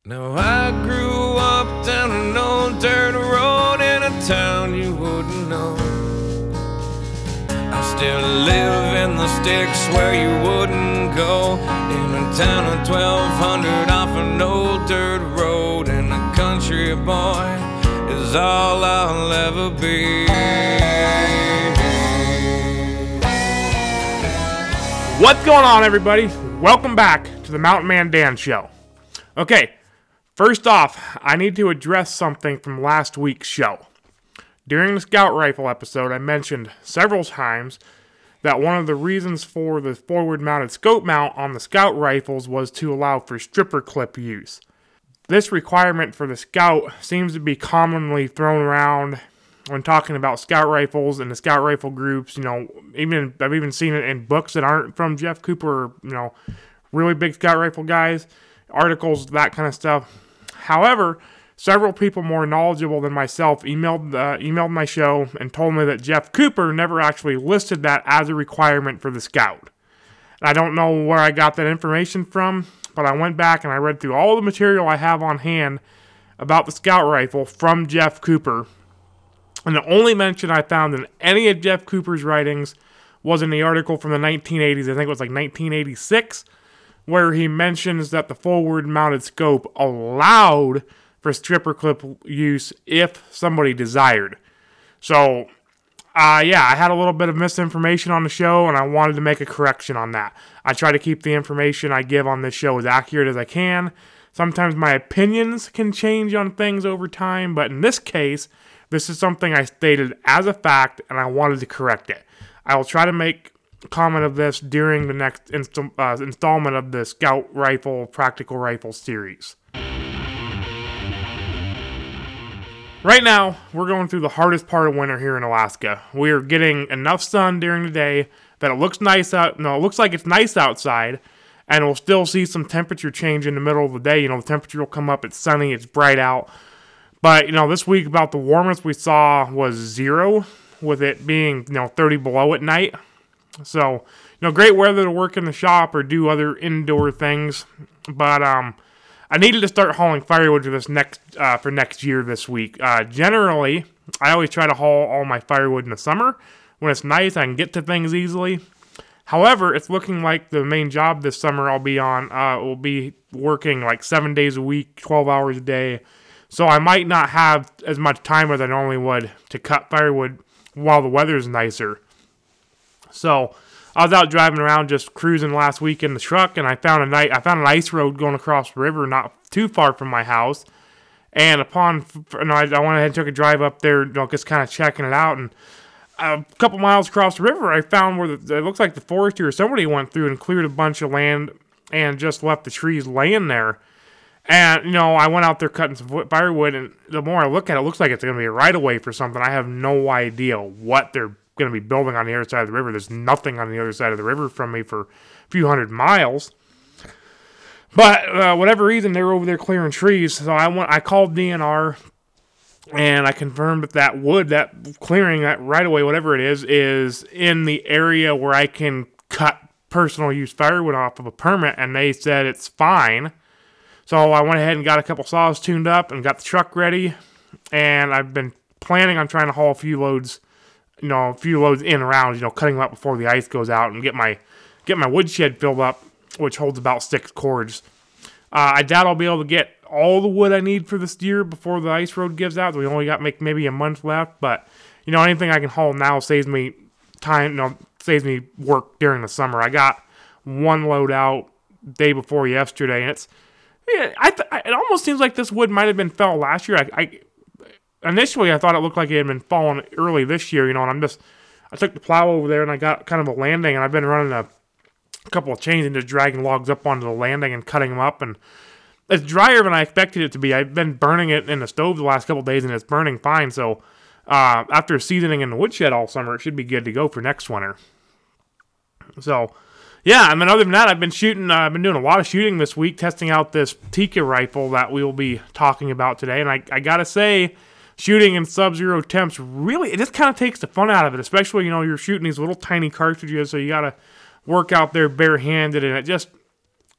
Now I grew up down an old dirt road in a town you wouldn't know. I still live in the sticks where you wouldn't go, in a town of 1200 off an old dirt road, and a country boy is all I'll ever be. What's going on, everybody? Welcome back to the Mountain Man Dan Show. Okay, first off, I need to address something from last week's show. During the Scout Rifle episode, I mentioned several times that one of the reasons for the forward-mounted scope mount on the Scout rifles was to allow for stripper clip use. This requirement for the Scout seems to be commonly thrown around when talking about Scout rifles and the Scout rifle groups. I've even seen it in books that aren't from Jeff Cooper, or, really big Scout rifle guys, articles, that kind of stuff. However, several people more knowledgeable than myself emailed my show and told me that Jeff Cooper never actually listed that as a requirement for the Scout. I don't know where I got that information from, but I went back and I read through all the material I have on hand about the Scout rifle from Jeff Cooper. And the only mention I found in any of Jeff Cooper's writings was in the article from the 1980s, I think it was like 1986, where he mentions that the forward-mounted scope allowed for stripper clip use if somebody desired. So, I had a little bit of misinformation on the show, and I wanted to make a correction on that. I try to keep the information I give on this show as accurate as I can. Sometimes my opinions can change on things over time, but in this case, this is something I stated as a fact, and I wanted to correct it. I will try to make comment of this during the next installment of the Scout Rifle Practical Rifle series. Right now, we're going through the hardest part of winter here in Alaska. We are getting enough sun during the day that it looks nice out. No, it looks like it's nice outside, and we'll still see some temperature change in the middle of the day. The temperature will come up, it's sunny, it's bright out. But, this week about the warmest we saw was 0, with it being, 30 below at night. So, great weather to work in the shop or do other indoor things. But, I needed to start hauling firewood for next year this week. Generally, I always try to haul all my firewood in the summer. When it's nice, I can get to things easily. However, it's looking like the main job this summer I'll be on will be working like 7 days a week, 12 hours a day. So I might not have as much time as I normally would to cut firewood while the weather's nicer. So I was out driving around just cruising last week in the truck, and I found an ice road going across the river not too far from my house. And I went ahead and took a drive up there, just kind of checking it out. And a couple miles across the river, I found where it looks like the forester or somebody went through and cleared a bunch of land and just left the trees laying there. And, I went out there cutting some firewood, and the more I look at it, it looks like it's going to be a right-of-way for something. I have no idea what they're going to be building on the other side of the river. There's nothing on the other side of the river from me for a few hundred miles. But, whatever reason, they were over there clearing trees. So I called DNR, and I confirmed that that clearing, that right-of-way, whatever it is in the area where I can cut personal use firewood off of a permit, and they said it's fine. So I went ahead and got a couple saws tuned up and got the truck ready, and I've been planning on trying to haul a few loads in around, cutting them up before the ice goes out and get my woodshed filled up, which holds about 6 cords. I doubt I'll be able to get all the wood I need for this year before the ice road gives out. We only got maybe a month left, but anything I can haul now saves me time, saves me work during the summer. I got one load out day before yesterday, and it almost seems like this wood might have been felled last year. Initially I thought it looked like it had been fallen early this year, and I took the plow over there and I got kind of a landing, and I've been running a couple of chains and just dragging logs up onto the landing and cutting them up, and it's drier than I expected it to be. I've been burning it in the stove the last couple of days, and it's burning fine, so after seasoning in the woodshed all summer, it should be good to go for next winter. So other than that, I've been doing a lot of shooting this week, testing out this Tikka rifle that we will be talking about today. And I gotta say, shooting in sub-zero temps, really, it just kind of takes the fun out of it, especially, you're shooting these little tiny cartridges, so you gotta work out there barehanded, and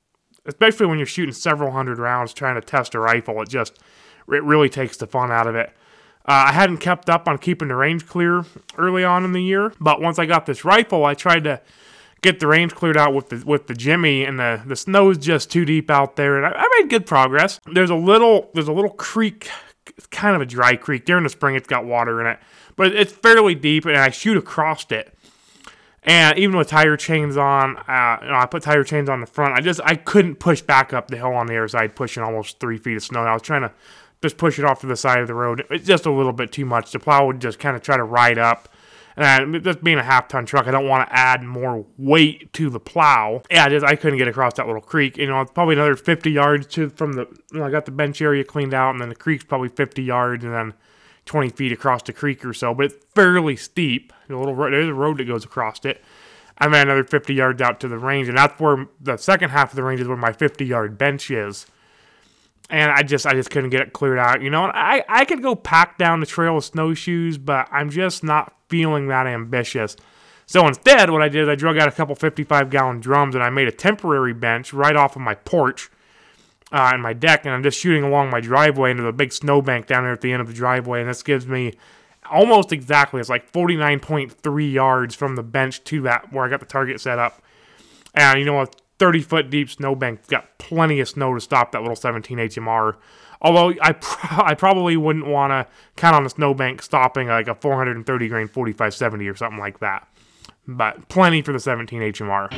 especially when you're shooting several hundred rounds trying to test a rifle. It really takes the fun out of it. I hadn't kept up on keeping the range clear early on in the year, but once I got this rifle, I tried to get the range cleared out with the Jimmy, and the snow's just too deep out there, and I made good progress. There's a little creek, kind of a dry creek. During the spring, it's got water in it, but it's fairly deep, and I shoot across it. And even with tire chains on, I put tire chains on the front. I couldn't push back up the hill on the other side, pushing almost 3 feet of snow. I was trying to just push it off to the side of the road. It's just a little bit too much. The plow would just kind of try to ride up. And just being a half-ton truck, I don't want to add more weight to the plow. Yeah, I couldn't get across that little creek. It's probably another 50 yards from the. I got the bench area cleaned out, and then the creek's probably 50 yards, and then 20 feet across the creek or so. But it's fairly steep. There's a road that goes across it, and then another 50 yards out to the range, and that's where the second half of the range is where my 50-yard bench is. And I just couldn't get it cleared out. And I could go pack down the trail with snowshoes, but I'm just not feeling that ambitious. So instead, what I did is I drug out a couple 55-gallon drums, and I made a temporary bench right off of my porch and my deck, and I'm just shooting along my driveway into the big snowbank down there at the end of the driveway, and this gives me almost exactly, it's like 49.3 yards from the bench to that where I got the target set up. And a 30-foot deep snowbank's got plenty of snow to stop that little 17 HMR. Although I probably wouldn't want to count on the snowbank stopping like a 430 grain 4570 or something like that. But plenty for the 17 HMR.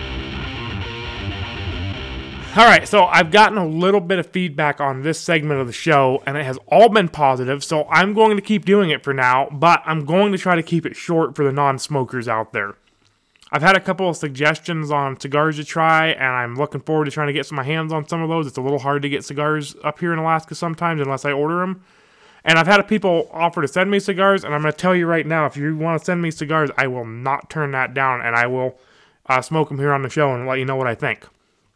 Alright, so I've gotten a little bit of feedback on this segment of the show, and it has all been positive, so I'm going to keep doing it for now, but I'm going to try to keep it short for the non-smokers out there. I've had a couple of suggestions on cigars to try, and I'm looking forward to trying to get my hands on some of those. It's a little hard to get cigars up here in Alaska sometimes unless I order them. And I've had people offer to send me cigars, and I'm going to tell you right now, if you want to send me cigars, I will not turn that down, and I will smoke them here on the show and let you know what I think.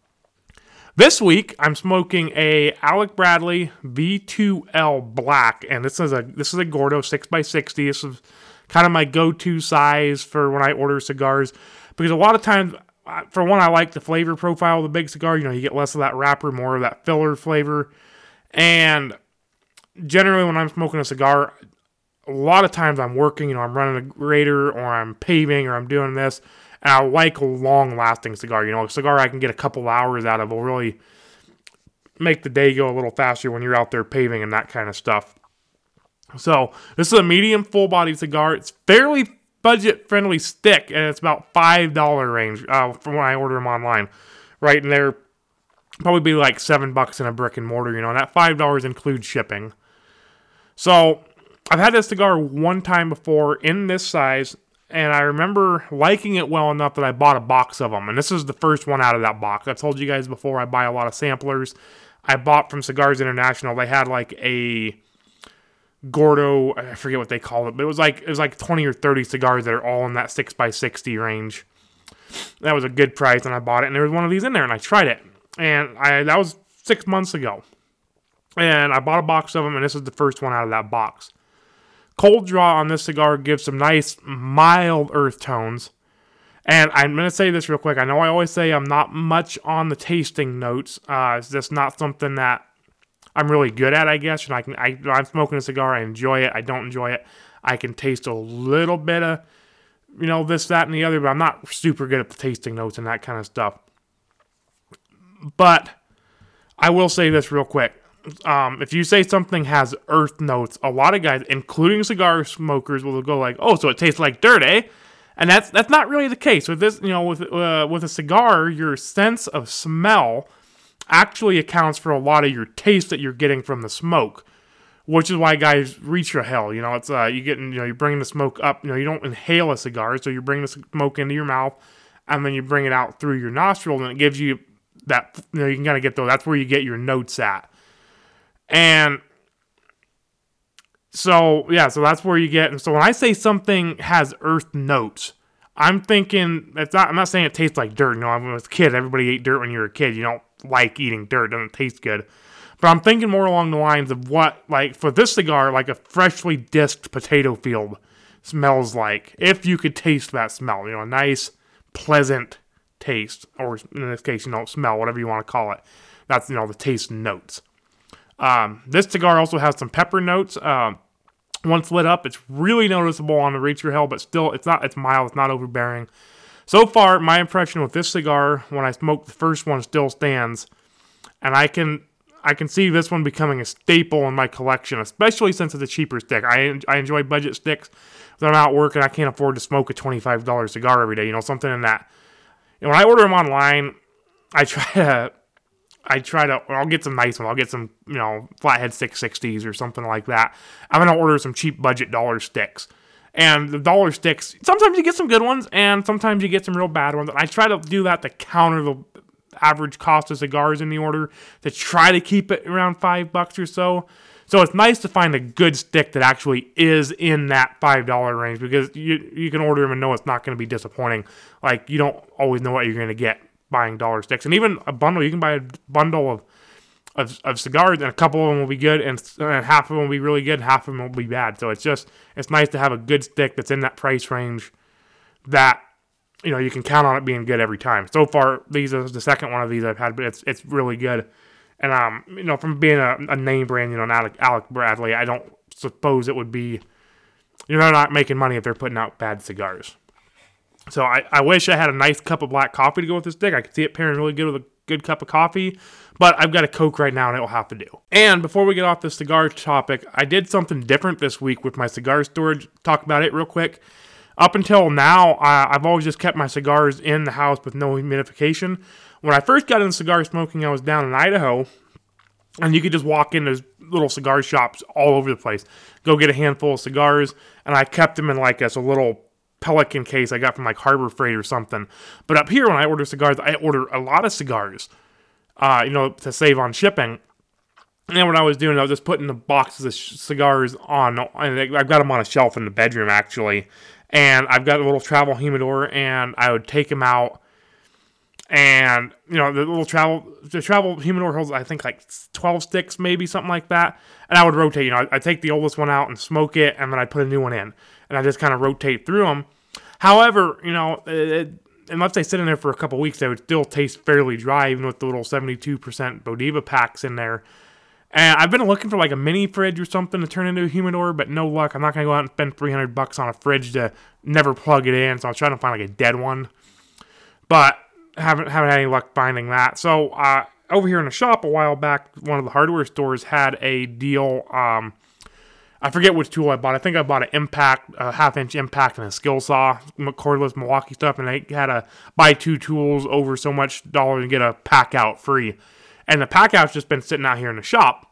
This week, I'm smoking a Alec Bradley V2L Black, and this is a Gordo 6x60. This is kind of my go-to size for when I order cigars, because a lot of times, for one, I like the flavor profile of the big cigar. You get less of that wrapper, more of that filler flavor, and generally when I'm smoking a cigar, a lot of times I'm working, I'm running a grater, or I'm paving, or I'm doing this, and I like a long-lasting cigar. A cigar I can get a couple hours out of will really make the day go a little faster when you're out there paving and that kind of stuff. So, this is a medium full-bodied cigar. It's fairly budget-friendly stick, and it's about $5 range from when I order them online. Right in there, probably be like $7 in a brick and mortar, and that $5 includes shipping. So, I've had this cigar one time before in this size, and I remember liking it well enough that I bought a box of them, and this is the first one out of that box. I've told you guys before, I buy a lot of samplers. I bought from Cigars International. They had like a Gordo, I forget what they call it, but it was like 20 or 30 cigars that are all in that 6x60 range. That was a good price, and I bought it, and there was one of these in there, and I tried it. And that was 6 months ago. And I bought a box of them, and this is the first one out of that box. Cold draw on this cigar gives some nice, mild earth tones. And I'm going to say this real quick. I know I always say I'm not much on the tasting notes. It's just not something that I'm really good at, I guess. And I'm smoking a cigar. I enjoy it. I don't enjoy it. I can taste a little bit of, this, that, and the other, but I'm not super good at the tasting notes and that kind of stuff. But I will say this real quick. If you say something has earth notes, a lot of guys, including cigar smokers, will go like, "Oh, so it tastes like dirt, eh?" And that's not really the case with this. With a cigar, your sense of smell actually accounts for a lot of your taste that you're getting from the smoke, which is why guys reach for hell. It's you bring the smoke up. You don't inhale a cigar, so you bring the smoke into your mouth, and then you bring it out through your nostril, and it gives you that. You can kind of get those. That's where you get your notes at. And so that's where you get. And so when I say something has earth notes, I'm thinking I'm not saying it tastes like dirt. No, when I was a kid, everybody ate dirt when you were a kid. You don't like eating dirt; it doesn't taste good. But I'm thinking more along the lines of what, like for this cigar, like a freshly disked potato field smells like. If you could taste that smell, a nice, pleasant taste, or in this case, smell, whatever you want to call it. That's, the taste notes. This cigar also has some pepper notes. Once lit up, it's really noticeable on the Rieger Hell, but still, it's mild, it's not overbearing. So far, my impression with this cigar, when I smoked the first one, still stands, and I can see this one becoming a staple in my collection, especially since it's a cheaper stick. I enjoy budget sticks. When I'm out working, I can't afford to smoke a $25 cigar every day, something in that. When I order them online, I'll get some nice ones. I'll get some, Flathead 660s or something like that. I'm going to order some cheap budget dollar sticks. And the dollar sticks, sometimes you get some good ones, and sometimes you get some real bad ones. And I try to do that to counter the average cost of cigars in the order, to try to keep it around $5 or so. So it's nice to find a good stick that actually is in that $5 range, because you can order them and know it's not going to be disappointing. Like, you don't always know what you're going to get buying dollar sticks. And even a bundle, you can buy a bundle of cigars, and a couple of them will be good, and half of them will be really good, and half of them will be bad. So it's nice to have a good stick that's in that price range that, you can count on it being good every time. So far, these are the second one of these I've had, but it's really good. And, from being a name brand, an Alec Bradley, I don't suppose it would be, they're not making money if they're putting out bad cigars. So I wish I had a nice cup of black coffee to go with this stick. I could see it pairing really good with a good cup of coffee, but I've got a Coke right now and it will have to do. And before we get off the cigar topic, I did something different this week with my cigar storage. Talk about it real quick. Up until now, I've always just kept my cigars in the house with no humidification. When I first got into cigar smoking, I was down in Idaho, and you could just walk into little cigar shops all over the place, go get a handful of cigars, and I kept them in like a little Pelican case I got from like Harbor Freight or something. But up here, when I order cigars, I order a lot of cigars, to save on shipping. And what I was doing, I was just putting the boxes of cigars on, and I've got them on a shelf in the bedroom, actually. And I've got a little travel humidor, and I would take them out. And, the travel humidor holds, I think, like 12 sticks, maybe, something like that. And I would rotate, I'd take the oldest one out and smoke it, and then I'd put a new one in. And I just kind of rotate through them. However, unless they sit in there for a couple weeks, they would still taste fairly dry, even with the little 72% Bodiva packs in there. And I've been looking for like a mini fridge or something to turn into a humidor, but no luck. I'm not going to go out and spend $300 on a fridge to never plug it in, so I was trying to find like a dead one. But haven't had any luck finding that. So over here in the shop a while back, one of the hardware stores had a deal. I forget which tool I bought. I think I bought an Impact, a half-inch Impact, and a skill saw, cordless Milwaukee stuff, and they had a buy two tools over so much dollars and get a pack out free. And the pack out's just been sitting out here in the shop.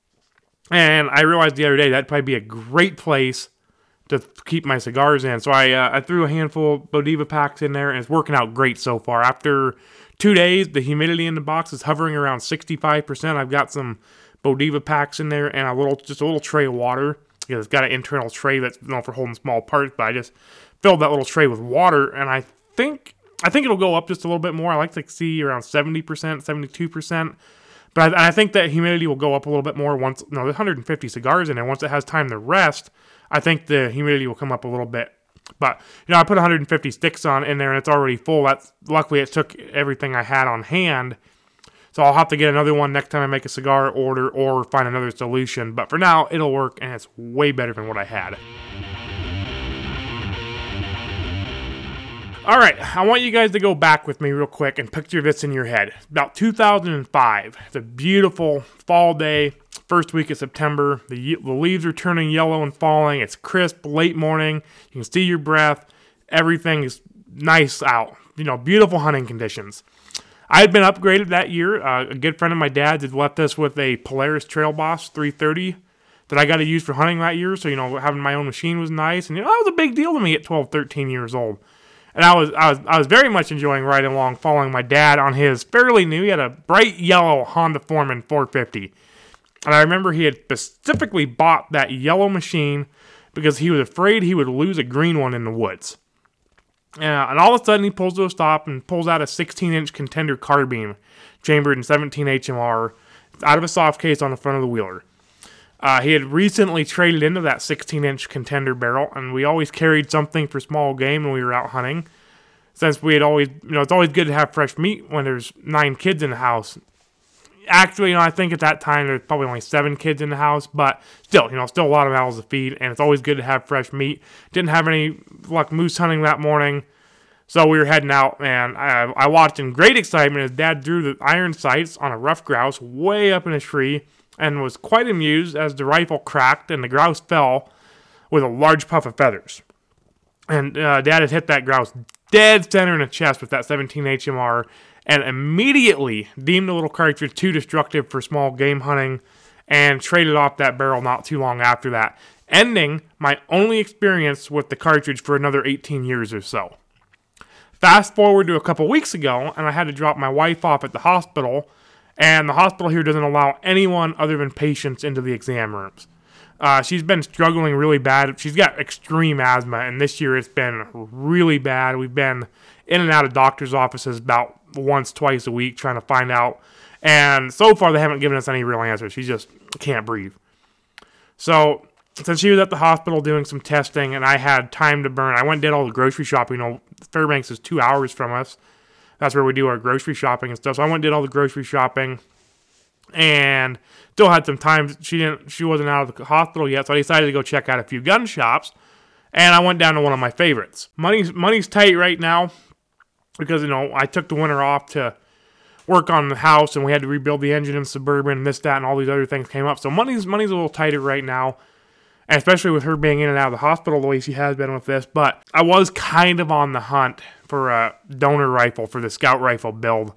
And I realized the other day that'd probably be a great place to keep my cigars in. So I threw a handful of Bodiva packs in there, and it's working out great so far. After 2 days, the humidity in the box is hovering around 65%. I've got some Bodiva packs in there and a little tray of water. It's got an internal tray that's for holding small parts, but I just filled that little tray with water, and I think it'll go up just a little bit more. I like to see around 70%, 72%. But I think that humidity will go up a little bit more once, there's 150 cigars in there. Once it has time to rest, I think the humidity will come up a little bit. But, I put 150 sticks in there, and it's already full. Luckily, it took everything I had on hand. So I'll have to get another one next time I make a cigar order or find another solution. But for now, it'll work, and it's way better than what I had. Alright, I want you guys to go back with me real quick and picture this in your head. About 2005, it's a beautiful fall day, first week of September. The leaves are turning yellow and falling. It's crisp, late morning. You can see your breath. Everything is nice out. Beautiful hunting conditions. I had been upgraded that year. A good friend of my dad's had left us with a Polaris Trail Boss 330 that I got to use for hunting that year. So, having my own machine was nice. And, that was a big deal to me at 12, 13 years old. And I was very much enjoying riding along, following my dad on his fairly new. He had a bright yellow Honda Foreman 450. And I remember he had specifically bought that yellow machine because he was afraid he would lose a green one in the woods. And all of a sudden he pulls to a stop and pulls out a 16-inch Contender carbine chambered in 17 HMR out of a soft case on the front of the wheeler. He had recently traded into that 16-inch Contender barrel, and we always carried something for small game when we were out hunting. since we had always, it's always good to have fresh meat when there's 9 kids in the house. Actually, I think at that time there's probably only 7 kids in the house, but still, still a lot of mouths to feed, and it's always good to have fresh meat. Didn't have any luck moose hunting that morning, so we were heading out, and I watched in great excitement as Dad drew the iron sights on a rough grouse way up in a tree, and was quite amused as the rifle cracked and the grouse fell with a large puff of feathers. And Dad had hit that grouse dead center in the chest with that 17 HMR, and immediately deemed the little cartridge too destructive for small game hunting, and traded off that barrel not too long after that, ending my only experience with the cartridge for another 18 years or so. Fast forward to a couple weeks ago, and I had to drop my wife off at the hospital, and the hospital here doesn't allow anyone other than patients into the exam rooms. She's been struggling really bad. She's got extreme asthma, and this year it's been really bad. We've been in and out of doctor's offices about once, twice a week trying to find out, and so far they haven't given us any real answers. She just can't breathe. So since she was at the hospital doing some testing and I had time to burn, I went and did all the grocery shopping. Fairbanks is 2 hours from us. That's where we do our grocery shopping and stuff. So I went and did all the grocery shopping and still had some time. She wasn't out of the hospital yet, so I decided to go check out a few gun shops, and I went down to one of my favorites. Money's tight right now because, I took the winter off to work on the house, and we had to rebuild the engine in Suburban, and this, that, and all these other things came up. So money's a little tighter right now, and especially with her being in and out of the hospital the way she has been with this. But I was kind of on the hunt for a donor rifle for the Scout rifle build,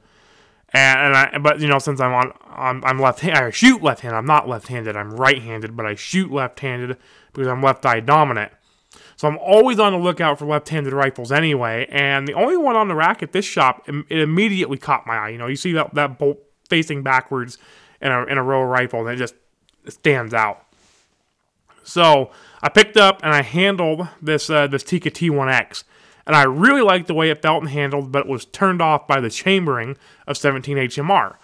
but since I'm left-handed, I shoot left-handed. I'm not left-handed. I'm right-handed, but I shoot left-handed because I'm left-eye dominant. So I'm always on the lookout for left-handed rifles anyway, and the only one on the rack at this shop, it immediately caught my eye. You see that bolt facing backwards in a row of rifle, and it just stands out. So I picked up and I handled this Tikka T1X, and I really liked the way it felt and handled, but it was turned off by the chambering of 17 HMR.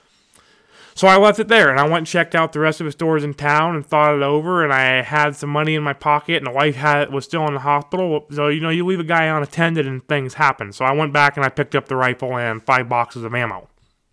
So I left it there, and I went and checked out the rest of the stores in town and thought it over, and I had some money in my pocket, and the wife was still in the hospital. So, you leave a guy unattended and things happen. So I went back and I picked up the rifle and 5 boxes of ammo.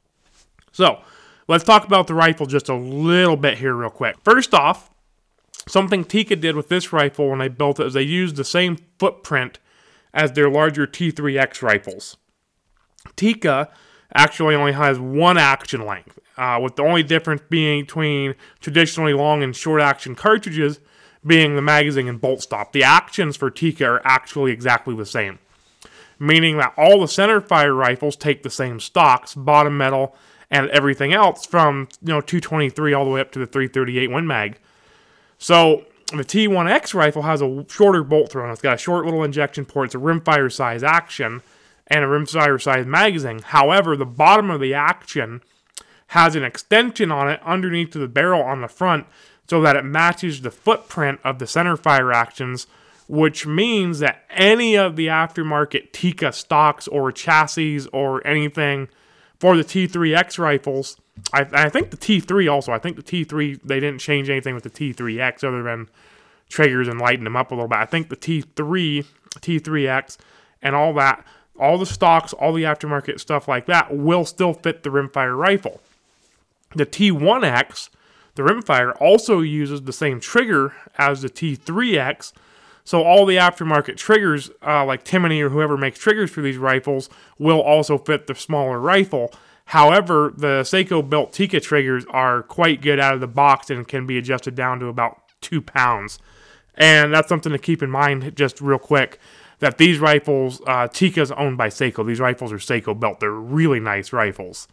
So let's talk about the rifle just a little bit here real quick. First off, something Tikka did with this rifle when they built it is they used the same footprint as their larger T3X rifles. Tikka actually only has one action length, with the only difference being between traditionally long and short action cartridges being the magazine and bolt stop. The actions for Tikka are actually exactly the same, meaning that all the centerfire rifles take the same stocks, bottom metal, and everything else from 223 all the way up to the 338 Win Mag. So the T1X rifle has a shorter bolt throw, and it's got a short little injection port. It's a rimfire size action and a rimfire size magazine. However, the bottom of the action has an extension on it underneath the barrel on the front so that it matches the footprint of the centerfire actions, which means that any of the aftermarket Tikka stocks or chassis or anything for the T3X rifles, I think the T3 also, I think the T3, they didn't change anything with the T3X other than triggers and lighten them up a little bit. I think the T3, T3X, and all that, all the stocks, all the aftermarket stuff like that will still fit the rimfire rifle. The T1X, the rimfire, also uses the same trigger as the T3X, so all the aftermarket triggers, like Timony or whoever makes triggers for these rifles, will also fit the smaller rifle. However, the Seiko-built Tikka triggers are quite good out of the box and can be adjusted down to about 2 pounds. And that's something to keep in mind just real quick, that these rifles, Tikka's owned by Seiko. These rifles are Seiko-built. They're really nice rifles.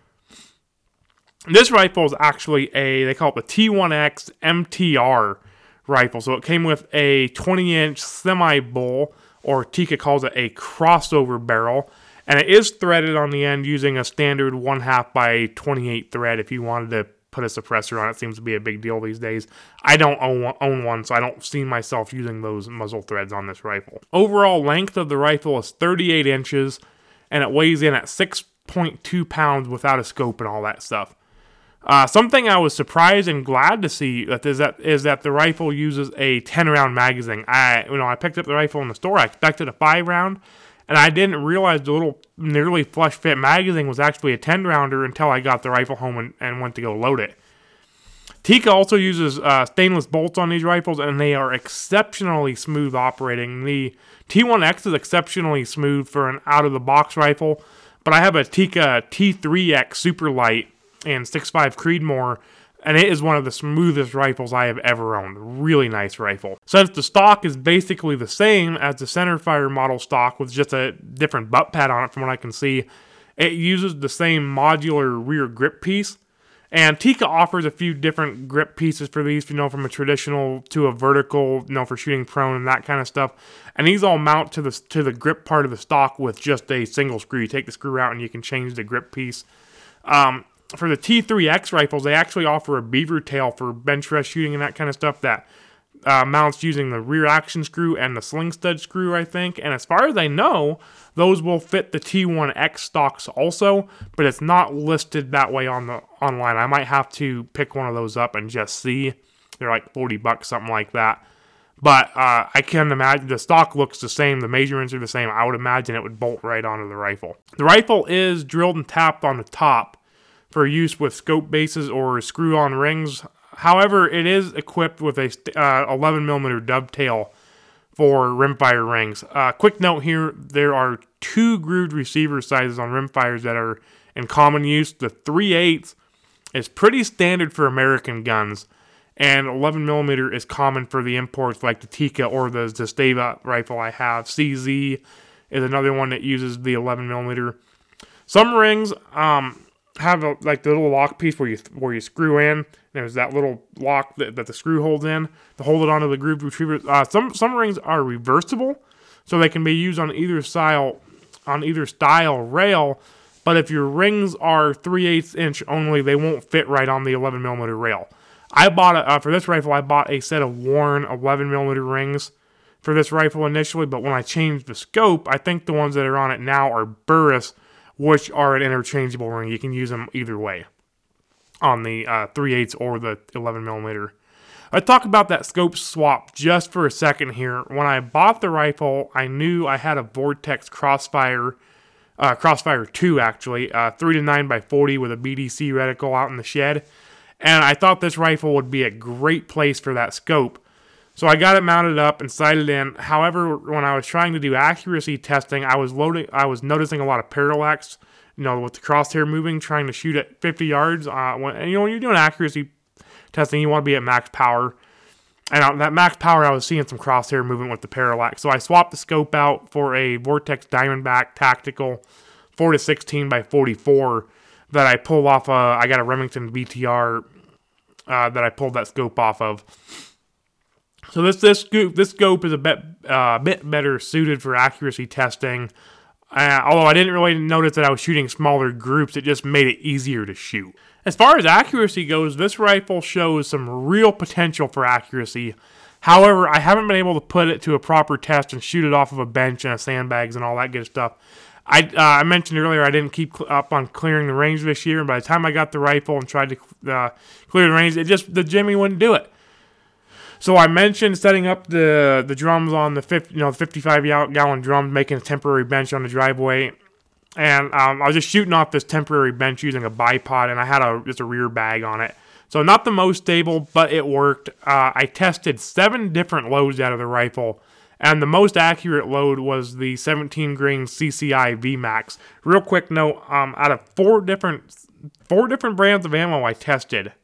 This rifle is actually they call it the T1X MTR rifle. So it came with a 20-inch semi-bull, or Tikka calls it a crossover barrel. And it is threaded on the end using a standard 1/2 by 28 thread. If you wanted to put a suppressor on it, seems to be a big deal these days. I don't own one, so I don't see myself using those muzzle threads on this rifle. Overall length of the rifle is 38 inches, and it weighs in at 6.2 pounds without a scope and all that stuff. Something I was surprised and glad to see is that the rifle uses a 10-round magazine. I picked up the rifle in the store. I expected a 5-round, And I didn't realize the little nearly flush fit magazine was actually a 10-rounder until I got the rifle home and went to go load it. Tikka also uses stainless bolts on these rifles, and they are exceptionally smooth operating. The T1X is exceptionally smooth for an out-of-the-box rifle, but I have a Tikka T3X Super Light in 6.5 Creedmoor, and it is one of the smoothest rifles I have ever owned. Really nice rifle. Since the stock is basically the same as the centerfire model stock with just a different butt pad on it from what I can see, it uses the same modular rear grip piece. And Tikka offers a few different grip pieces for these, from a traditional to a vertical, for shooting prone and that kind of stuff. And these all mount to the grip part of the stock with just a single screw. You take the screw out and you can change the grip piece. For the T3X rifles, they actually offer a beaver tail for bench rest shooting and that kind of stuff that mounts using the rear action screw and the sling stud screw, I think. And as far as I know, those will fit the T1X stocks also, but it's not listed that way on the online. I might have to pick one of those up and just see. They're like $40, something like that. But I can imagine the stock looks the same. The measurements are the same. I would imagine it would bolt right onto the rifle. The rifle is drilled and tapped on the top for use with scope bases or screw-on rings. However, it is equipped with a 11mm dovetail for rimfire rings. Quick note here, there are 2 grooved receiver sizes on rimfires that are in common use. The 3/8 is pretty standard for American guns, and 11mm is common for the imports like the Tikka or the Zastava rifle I have. CZ is another one that uses the 11mm. Some rings have the little lock piece where you screw in. There's that little lock that the screw holds in to hold it onto the grooved retriever. Some rings are reversible, so they can be used on either style rail. But if your rings are 3/8 inch only, they won't fit right on the 11mm rail. I bought for this rifle. I bought a set of worn 11mm rings for this rifle initially, but when I changed the scope, I think the ones that are on it now are Burris, which are an interchangeable ring. You can use them either way on the 3/8 or the 11mm. Let's talk about that scope swap just for a second here. When I bought the rifle, I knew I had a Vortex Crossfire 2 actually, 3 to 9x40 with a BDC reticle out in the shed. And I thought this rifle would be a great place for that scope. So I got it mounted up and sighted in. However, when I was trying to do accuracy testing, I was noticing a lot of parallax, with the crosshair moving, trying to shoot at 50 yards. When you're doing accuracy testing, you want to be at max power. And that max power, I was seeing some crosshair movement with the parallax. So I swapped the scope out for a Vortex Diamondback Tactical 4 to 16x44 that I pulled off. I got a Remington BTR that I pulled that scope off of. So this scope is a bit better suited for accuracy testing. Although I didn't really notice that I was shooting smaller groups, it just made it easier to shoot. As far as accuracy goes, this rifle shows some real potential for accuracy. However, I haven't been able to put it to a proper test and shoot it off of a bench and sandbags and all that good stuff. I mentioned earlier I didn't keep up on clearing the range this year, and by the time I got the rifle and tried to clear the range, the Jimmy wouldn't do it. So I mentioned setting up the drums on the 55-gallon drums, making a temporary bench on the driveway. And I was just shooting off this temporary bench using a bipod, and I had just a rear bag on it. So not the most stable, but it worked. I tested 7 different loads out of the rifle, and the most accurate load was the 17-grain CCI VMAX. Real quick note, out of 4 different brands of ammo I tested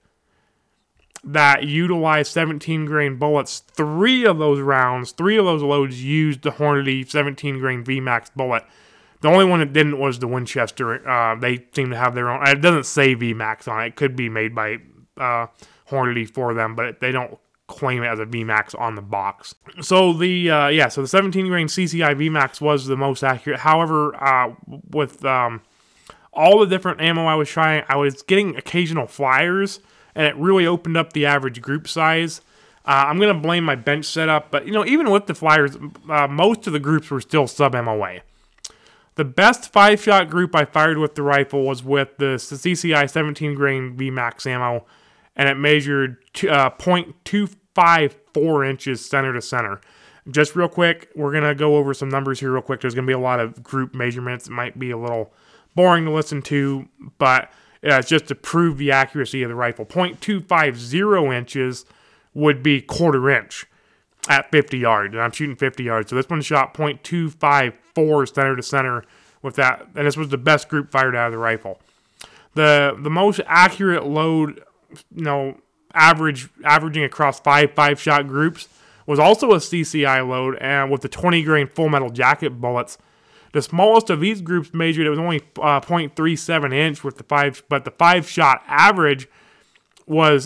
that utilized 17-grain bullets, 3 of those loads used the Hornady 17-grain VMAX bullet. The only one that didn't was the Winchester. They seem to have their own. It doesn't say VMAX on it. It could be made by Hornady for them, but they don't claim it as a VMAX on the box. So the 17-grain CCI VMAX was the most accurate. However, with all the different ammo I was trying, I was getting occasional flyers, and it really opened up the average group size. I'm going to blame my bench setup, but even with the flyers, most of the groups were still sub-MOA. The best 5-shot group I fired with the rifle was with the CCI 17-grain VMAX ammo, and it measured .254 inches center to center. Just real quick, we're going to go over some numbers here real quick. There's going to be a lot of group measurements. It might be a little boring to listen to, but it's just to prove the accuracy of the rifle. .250 inches would be quarter inch at 50 yards, and I'm shooting 50 yards. So this one shot .254 center to center with that, and this was the best group fired out of the rifle. The most accurate load, averaging across five shot groups, was also a CCI load, and with the 20 grain full metal jacket bullets. The smallest of these groups measured, it was only .37 inch with the 5, but the 5 shot average was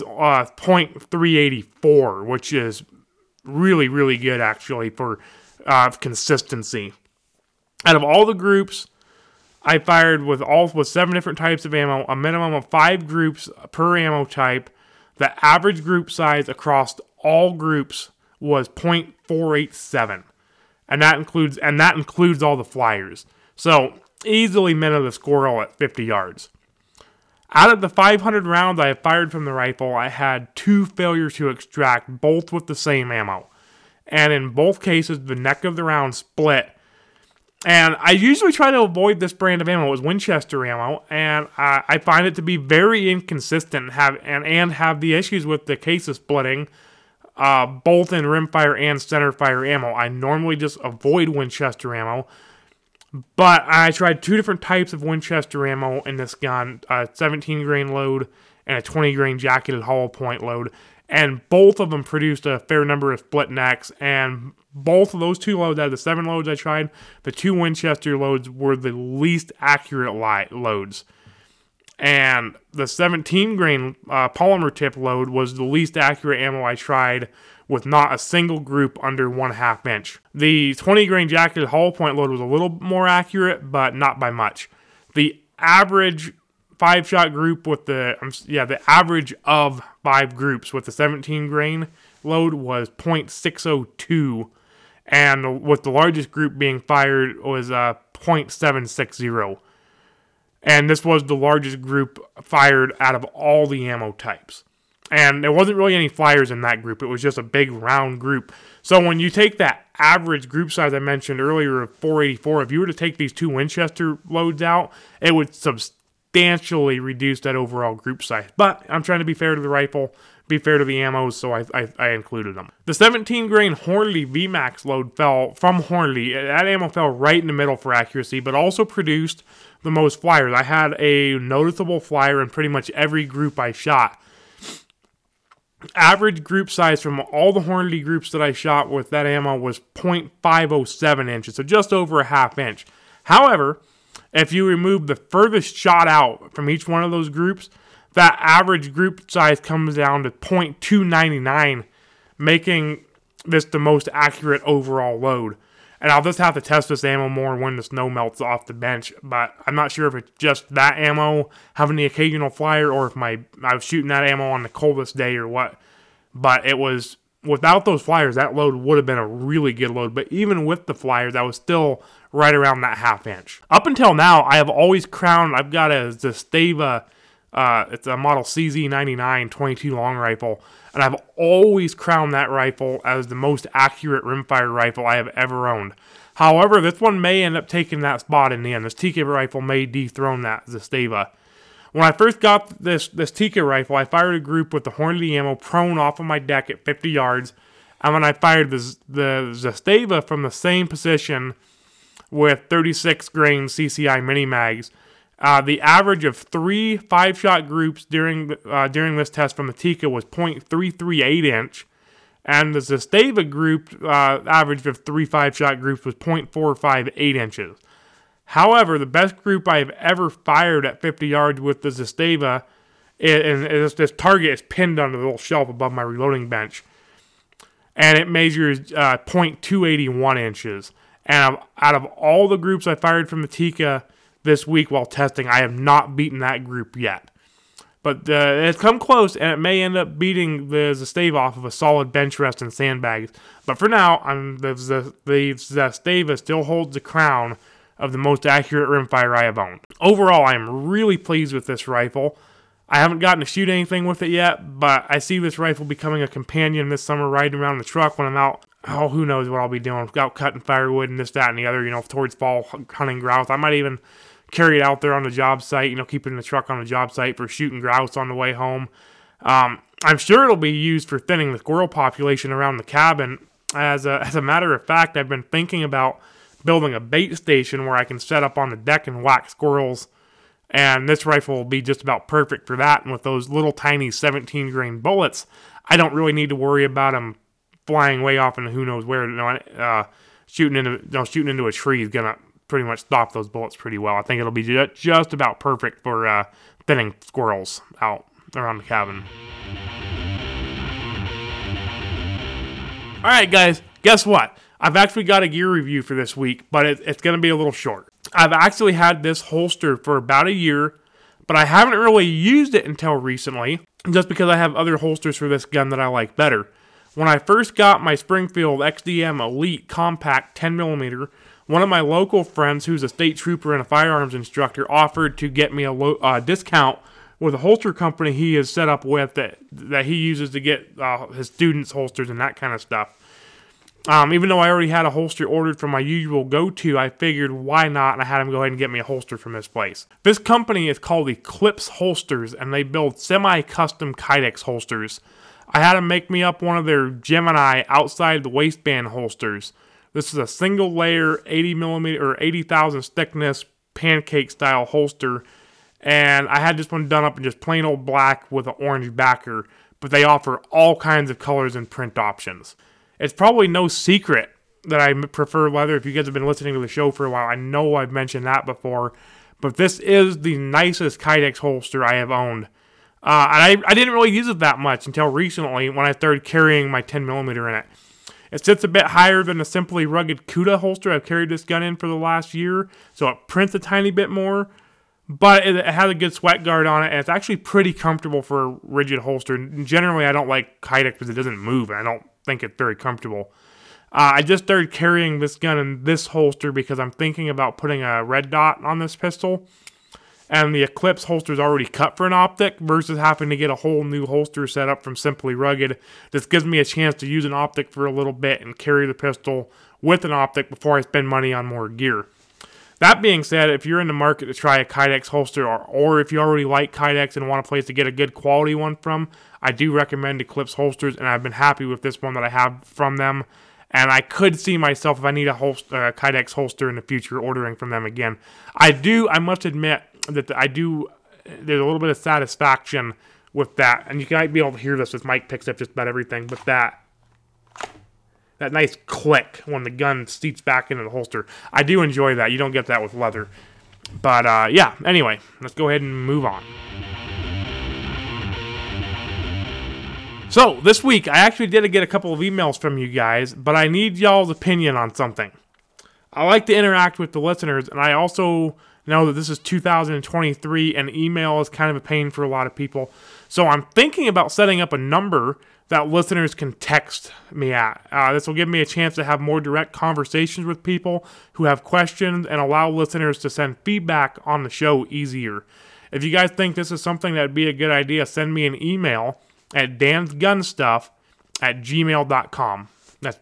.384, which is really, really good actually for consistency. Out of all the groups, I fired with 7 different types of ammo, a minimum of 5 groups per ammo type. The average group size across all groups was .487, and that includes all the flyers. So easily minnow the squirrel at 50 yards. Out of the 500 rounds I have fired from the rifle, I had 2 failures to extract, both with the same ammo, and in both cases the neck of the round split. And I usually try to avoid this brand of ammo. It was Winchester ammo, and I find it to be very inconsistent and have the issues with the cases splitting, both in rimfire and centerfire ammo. I normally just avoid Winchester ammo, but I tried 2 different types of Winchester ammo in this gun, a 17 grain load and a 20 grain jacketed hollow point load, and both of them produced a fair number of split necks, and both of those 2 loads, out of the 7 loads I tried, the 2 Winchester loads were the least accurate loads. And the 17 grain polymer tip load was the least accurate ammo I tried, with not a single group under 1/2 inch. The 20 grain jacketed hollow point load was a little more accurate, but not by much. The average 5 shot group with the average of 5 groups with the 17 grain load was .602, and with the largest group being fired was .760. And this was the largest group fired out of all the ammo types. And there wasn't really any flyers in that group. It was just a big round group. So when you take that average group size I mentioned earlier of 484, if you were to take these 2 Winchester loads out, it would substantially reduce that overall group size. But I'm trying to be fair to the rifle, be fair to the ammos, so I included them. The 17 grain Hornady VMAX load fell from Hornady. That ammo fell right in the middle for accuracy, but also produced the most flyers. I had a noticeable flyer in pretty much every group I shot. Average group size from all the Hornady groups that I shot with that ammo was .507 inches, so just over a 1/2 inch. However, if you remove the furthest shot out from each one of those groups, that average group size comes down to .299, making this the most accurate overall load. And I'll just have to test this ammo more when the snow melts off the bench, but I'm not sure if it's just that ammo having the occasional flyer or if I was shooting that ammo on the coldest day or what. But it was, without those flyers, that load would have been a really good load. But even with the flyers, I was still right around that 1/2 inch. Up until now, I have always crowned, I've got a Zastava, it's a model CZ99 22 long rifle, and I've always crowned that rifle as the most accurate rimfire rifle I have ever owned. However, this one may end up taking that spot in the end. This Tikka rifle may dethrone that Zastava. When I first got this Tikka rifle, I fired a group with the Hornady ammo prone off of my deck at 50 yards, and when I fired the Zastava from the same position with 36 grain CCI mini mags, the average of 3 5-shot groups during this test from the Tikka was .338 inch, and the Zastava group average of 3 5-shot groups was .458 inches. However, the best group I have ever fired at 50 yards with the Zastava, and this target is pinned on the little shelf above my reloading bench, and it measures .281 inches. And out of all the groups I fired from the Tikka this week while testing, I have not beaten that group yet. But it's come close, and it may end up beating the Zastava off of a solid bench rest and sandbags. But for now, the Zastava still holds the crown of the most accurate rimfire I have owned. Overall, I am really pleased with this rifle. I haven't gotten to shoot anything with it yet, but I see this rifle becoming a companion this summer riding around the truck when I'm out who knows what I'll be doing, out cutting firewood and this, that, and the other, towards fall hunting grouse. I might even carry it out there on the job site, keeping the truck on the job site for shooting grouse on the way home. I'm sure it'll be used for thinning the squirrel population around the cabin. As a matter of fact, I've been thinking about building a bait station where I can set up on the deck and whack squirrels, and this rifle will be just about perfect for that. And with those little tiny 17 grain bullets, I don't really need to worry about them flying way off into who knows where. Shooting into a tree is gonna pretty much stop those bullets pretty well. I think it'll be just about perfect for thinning squirrels out around the cabin. Alright guys, guess what? I've actually got a gear review for this week, but it's going to be a little short. I've actually had this holster for about a year, but I haven't really used it until recently, just because I have other holsters for this gun that I like better. When I first got my Springfield XDM Elite Compact 10mm, one of my local friends, who's a state trooper and a firearms instructor, offered to get me a discount with a holster company he is set up with that he uses to get his students' holsters and that kind of stuff. Even though I already had a holster ordered from my usual go-to, I figured why not, and I had him go ahead and get me a holster from this place. This company is called Eclipse Holsters, and they build semi-custom Kydex holsters. I had them make me up one of their Gemini outside the waistband holsters. This is a single-layer 80mm or 80,000 thickness pancake-style holster, and I had this one done up in just plain old black with an orange backer, but they offer all kinds of colors and print options. It's probably no secret that I prefer leather. If you guys have been listening to the show for a while, I know I've mentioned that before, but this is the nicest Kydex holster I have owned. And I didn't really use it that much until recently when I started carrying my 10mm in it. It sits a bit higher than the Simply Rugged Cuda holster I've carried this gun in for the last year, so it prints a tiny bit more. But it has a good sweat guard on it, and it's actually pretty comfortable for a rigid holster. Generally, I don't like Kydex because it doesn't move, and I don't think it's very comfortable. I just started carrying this gun in this holster because I'm thinking about putting a red dot on this pistol. And the Eclipse holster is already cut for an optic versus having to get a whole new holster set up from Simply Rugged. This gives me a chance to use an optic for a little bit and carry the pistol with an optic before I spend money on more gear. That being said, if you're in the market to try a Kydex holster, or if you already like Kydex and want a place to get a good quality one from, I do recommend Eclipse holsters, and I've been happy with this one that I have from them. And I could see myself, if I need a Kydex holster in the future, ordering from them again. I must admit that there's a little bit of satisfaction with that. And you might be able to hear this as Mike picks up just about everything, but that nice click when the gun seats back into the holster. I do enjoy that. You don't get that with leather. But yeah, anyway, let's go ahead and move on. So, this week, I actually did get a couple of emails from you guys, but I need y'all's opinion on something. I like to interact with the listeners, and I also know that this is 2023, and email is kind of a pain for a lot of people. So, I'm thinking about setting up a number that listeners can text me at. This will give me a chance to have more direct conversations with people who have questions and allow listeners to send feedback on the show easier. If you guys think this is something that would be a good idea, send me an email at dansgunstuff@gmail.com. That's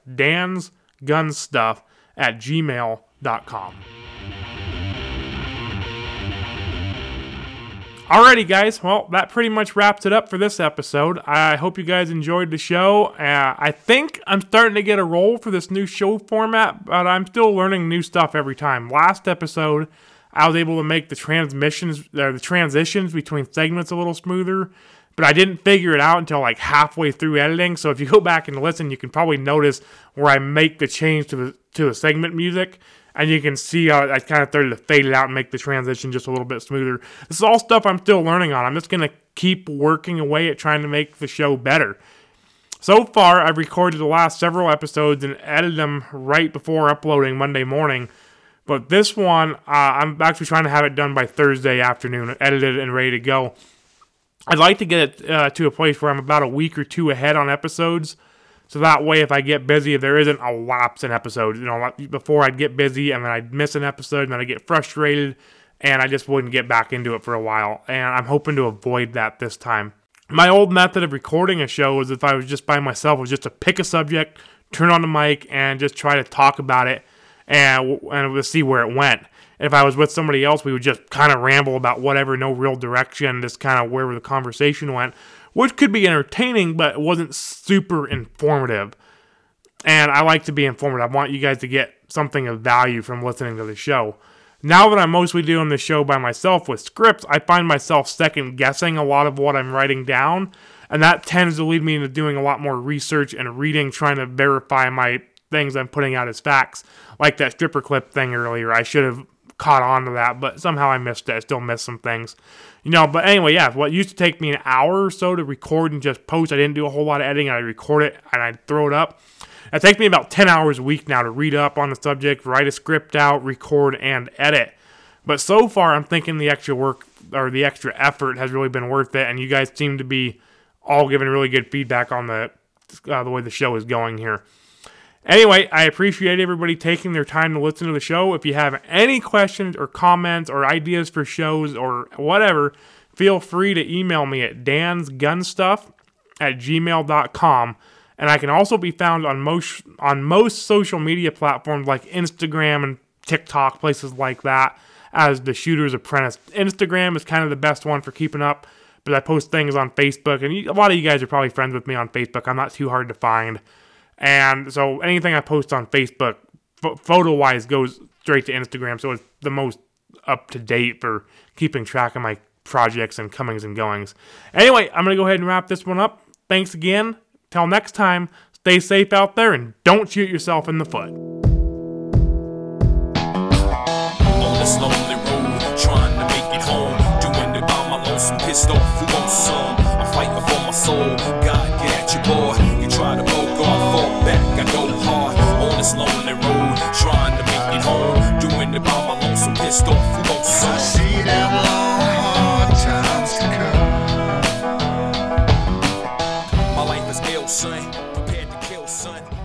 dansgunstuff@gmail.com. Alrighty, guys. Well, that pretty much wraps it up for this episode. I hope you guys enjoyed the show. I think I'm starting to get a roll for this new show format, but I'm still learning new stuff every time. Last episode, I was able to make the transitions between segments a little smoother, but I didn't figure it out until like halfway through editing. So if you go back and listen, you can probably notice where I make the change to the segment music. And you can see how I kind of started to fade it out and make the transition just a little bit smoother. This is all stuff I'm still learning on. I'm just going to keep working away at trying to make the show better. So far, I've recorded the last several episodes and edited them right before uploading Monday morning. But this one, I'm actually trying to have it done by Thursday afternoon, edited and ready to go. I'd like to get it to a place where I'm about a week or two ahead on episodes. So that way, if I get busy, there isn't a lapse in episodes. You know, before I'd get busy and then I'd miss an episode and then I'd get frustrated and I just wouldn't get back into it for a while. And I'm hoping to avoid that this time. My old method of recording a show was if I was just by myself, was just to pick a subject, turn on the mic and just try to talk about it, and we'll see where it went. If I was with somebody else, we would just kind of ramble about whatever, no real direction, just kind of wherever the conversation went, which could be entertaining, but it wasn't super informative. And I like to be informative. I want you guys to get something of value from listening to the show. Now that I'm mostly doing the show by myself with scripts, I find myself second guessing a lot of what I'm writing down, and that tends to lead me into doing a lot more research and reading, trying to verify my things I'm putting out as facts, like that stripper clip thing earlier. I should have caught on to that, but somehow I missed it. I still missed some things, but anyway, yeah, what used to take me an hour or so to record and just post, I didn't do a whole lot of editing. I'd record it and I'd throw it up. It takes me about 10 hours a week now to read up on the subject, write a script out, record, and edit. But so far, I'm thinking the extra work or the extra effort has really been worth it, and you guys seem to be all giving really good feedback on the way the show is going here. Anyway, I appreciate everybody taking their time to listen to the show. If you have any questions or comments or ideas for shows or whatever, feel free to email me at dansgunstuff@gmail.com. And I can also be found on most social media platforms like Instagram and TikTok, places like that, as The Shooter's Apprentice. Instagram is kind of the best one for keeping up, but I post things on Facebook, and a lot of you guys are probably friends with me on Facebook. I'm not too hard to find. And so anything I post on Facebook, photo-wise, goes straight to Instagram, so it's the most up-to-date for keeping track of my projects and comings and goings. Anyway, I'm going to go ahead and wrap this one up. Thanks again. Till next time, stay safe out there and don't shoot yourself in the foot. On this lonely road, trying to make it home, doing it by my lonesome, pissed off, who wants some? I'm fighting for my soul, God get at you, boy. You try to go, God fall back, I go hard. On this lonely road, trying to make it home, doing it by my lonesome, pissed off, who wants some? I see them long, hard times to come. My life is ill, son, prepared to kill, son.